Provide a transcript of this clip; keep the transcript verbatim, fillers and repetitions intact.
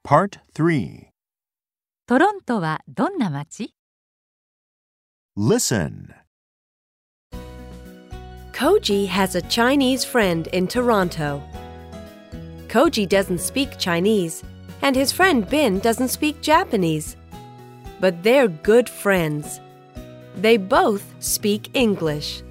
Part three. トロントはどんな街？ Listen. Koji has a Chinese friend in Toronto. Koji doesn't speak Chinese, and his friend Bin doesn't speak Japanese. But they're good friends. They both speak English.